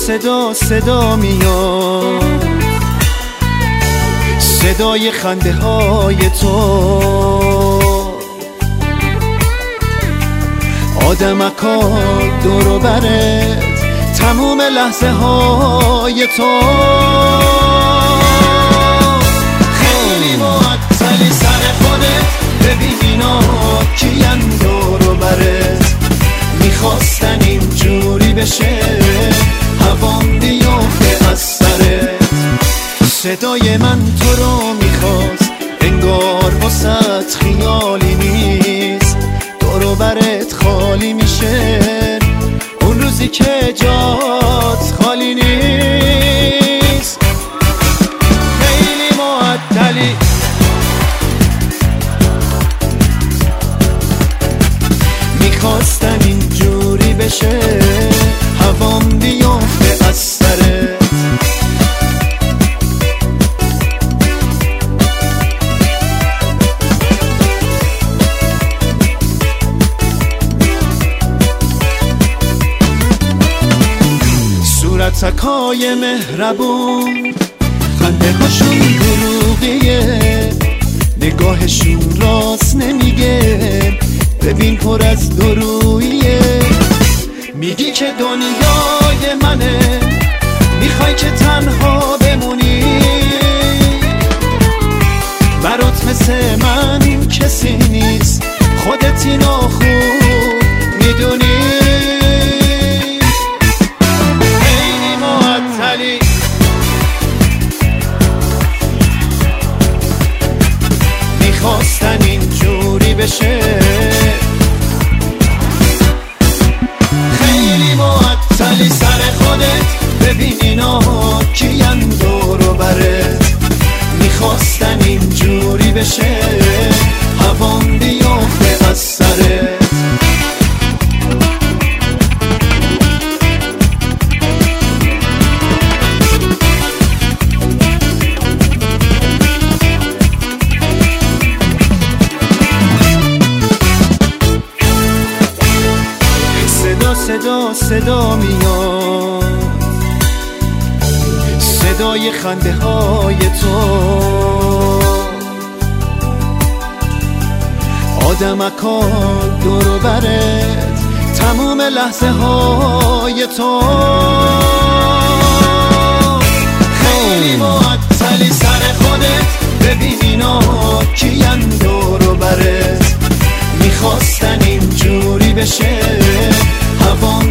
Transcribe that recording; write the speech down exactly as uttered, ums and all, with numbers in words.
صدا صدا میاد، صدای خنده های تو. آدمکا دور و برت، تموم لحظه های تو. خیلی معطلی سر خودت، ببین اینا کین دور و برت. میخواستن اینجوری بشه هوام بیفته از سرت. صدای من تو رو میخواست، انگار واسط خیالی نیست. دور و برت خالی میشه اون روزی که جات خالی نیست. خیلی معطلی میخواستم اینجوری بشه هوام بیفته از سرت. صورتکای مهربون، خنده هاشون دروغیه، نگاهشون راست نمیگه. ببین پر از دروییه. میگی که دنیای منه، میخوای که تنها بمونی. برات مثل من کسی نیست، خودت اینو خوب میدونی. خیلی معطلی میخواستن اینجوری بشه. خیلی معطلی سر خودت، ببین اینا کین دور و برت. میخواستن اینجوری بشه هوام بیفته از سرت. صدا صدا میاد، صدای خنده های تو. آدمکا دور و برت، تموم لحظه های تو. خیلی معطلی سر خودت، ببین اینا کین دور و برت. میخواستن اینجوری بشه هوام